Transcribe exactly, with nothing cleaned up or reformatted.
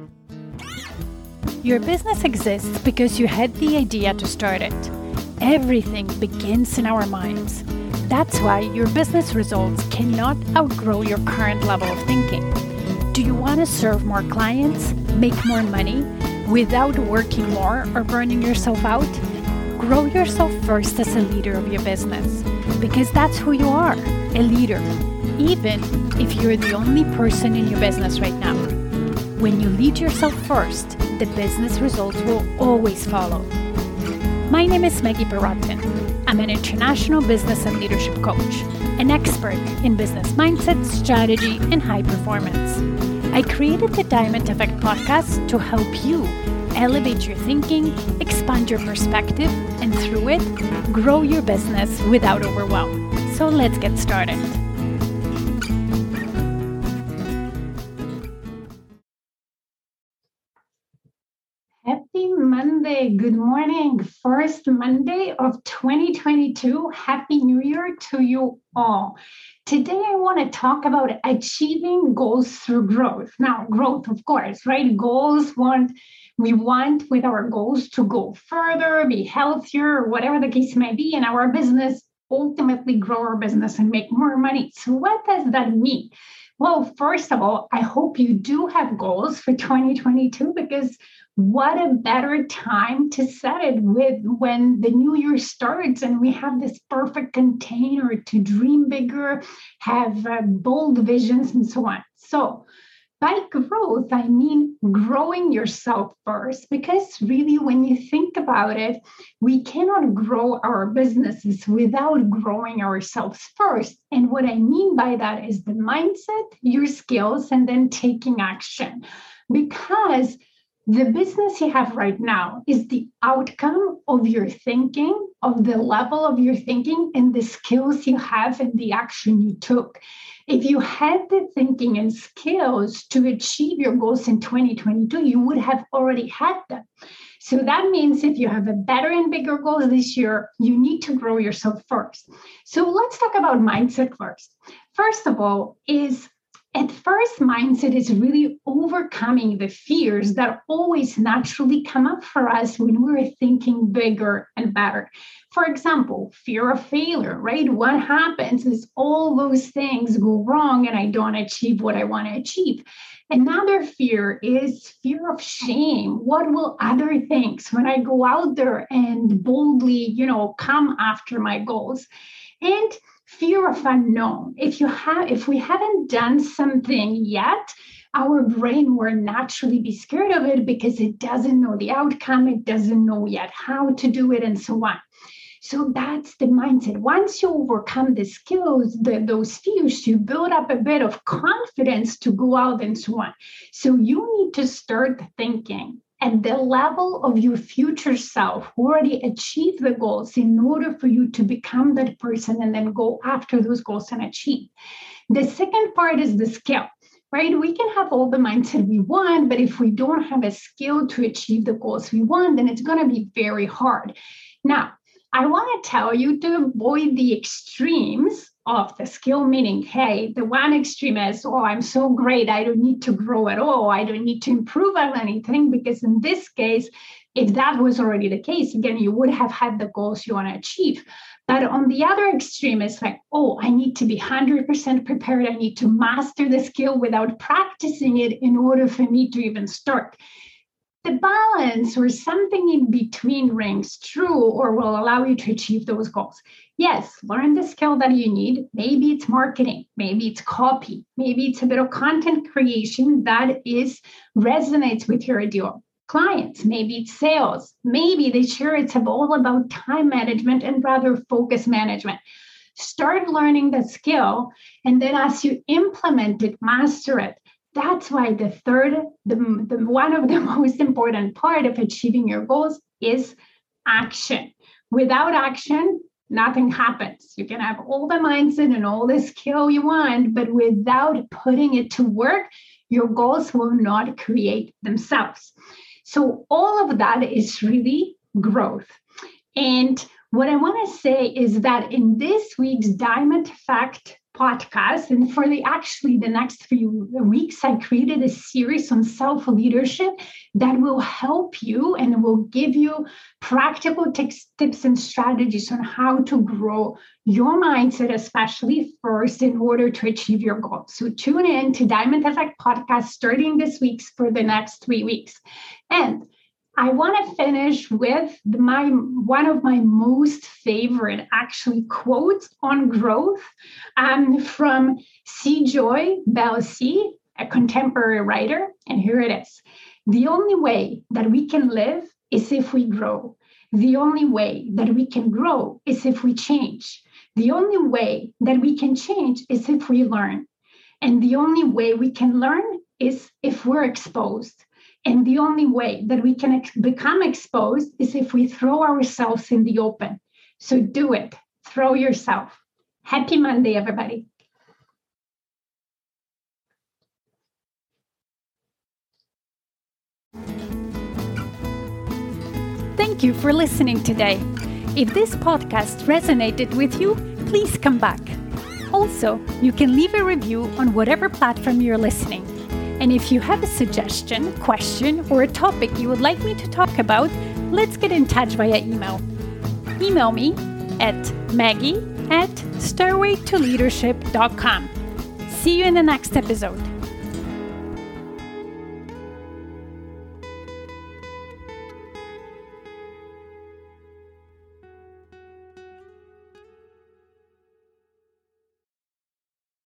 Your business exists because you had the idea to start it. Everything begins in our minds. That's why your business results cannot outgrow your current level of thinking. Do you want to serve more clients, make more money, without working more or burning yourself out? Grow yourself first as a leader of your business, because that's who you are, a leader, even if you're the only person in your business right now. When you lead yourself first, the business results will always follow. My name is Maggie Perotin. I'm an international business and leadership coach, an expert in business mindset, strategy, and high performance. I created the Diamond Effect podcast to help you elevate your thinking, expand your perspective, and through it, grow your business without overwhelm. So let's get started. Happy Monday. Good morning. First Monday of twenty twenty-two. Happy New Year to you all. Today, I want to talk about achieving goals through growth. Now, growth, of course, right? Goals want, we want with our goals to go further, be healthier, whatever the case may be in our business, ultimately grow our business and make more money. So what does that mean? Well, first of all, I hope you do have goals for twenty twenty-two, because what a better time to set it with when the new year starts and we have this perfect container to dream bigger, have uh, bold visions, and so on. So by growth, I mean growing yourself first, because really, when you think about it, we cannot grow our businesses without growing ourselves first. And what I mean by that is the mindset, your skills, and then taking action. Because the business you have right now is the outcome of your thinking, of the level of your thinking, and the skills you have and the action you took. If you had the thinking and skills to achieve your goals in twenty twenty-two, you would have already had them. So that means if you have a better and bigger goals this year, you need to grow yourself first. So let's talk about mindset first. First of all, is at first, mindset is really overcoming the fears that always naturally come up for us when we're thinking bigger and better. For example, fear of failure, right? What happens is all those things go wrong and I don't achieve what I want to achieve. Another fear is fear of shame. What will other think when I go out there and boldly, you know, come after my goals? And fear of unknown. If you have, if we haven't done something yet, our brain will naturally be scared of it because it doesn't know the outcome, it doesn't know yet how to do it, and so on. So that's the mindset. Once you overcome the skills, the, those fears, you build up a bit of confidence to go out and so on. So you need to start thinking at the level of your future self who already achieved the goals in order for you to become that person and then go after those goals and achieve. The second part is the skill, right? We can have all the mindset we want, but if we don't have a skill to achieve the goals we want, then it's going to be very hard. Now, I want to tell you to avoid the extremes of the skill, meaning, hey, the one extreme is, oh, I'm so great, I don't need to grow at all, I don't need to improve on anything, because in this case, if that was already the case, again, you would have had the goals you want to achieve. But on the other extreme, it's like, oh, I need to be one hundred percent prepared, I need to master the skill without practicing it in order for me to even start. The balance or something in between rings true or will allow you to achieve those goals. Yes, learn the skill that you need. Maybe it's marketing, maybe it's copy, maybe it's a bit of content creation that is resonates with your ideal clients. Maybe it's sales. Maybe this year it's all about time management and rather focus management. Start learning the skill, and then as you implement it, master it. That's why the third, the, the one of the most important part of achieving your goals is action. Without action, nothing happens. You can have all the mindset and all the skill you want, but without putting it to work, your goals will not create themselves. So all of that is really growth. And what I want to say is that in this week's Diamond Effect podcast. And for the actually the next few weeks, I created a series on self-leadership that will help you and will give you practical tips, tips and strategies on how to grow your mindset, especially first, in order to achieve your goals. So tune in to Diamond Effect Podcast starting this week for the next three weeks. And I want to finish with my one of my most favorite actually quotes on growth um, from C. Joy Bell-C, a contemporary writer. And here it is. The only way that we can live is if we grow. The only way that we can grow is if we change. The only way that we can change is if we learn. And the only way we can learn is if we're exposed. And the only way that we can ex- become exposed is if we throw ourselves in the open. So do it. Throw yourself. Happy Monday, everybody. Thank you for listening today. If this podcast resonated with you, please come back. Also, you can leave a review on whatever platform you're listening. And if you have a suggestion, question, or a topic you would like me to talk about, let's get in touch via email. Email me at maggie at stairway to leadership dot com. See you in the next episode.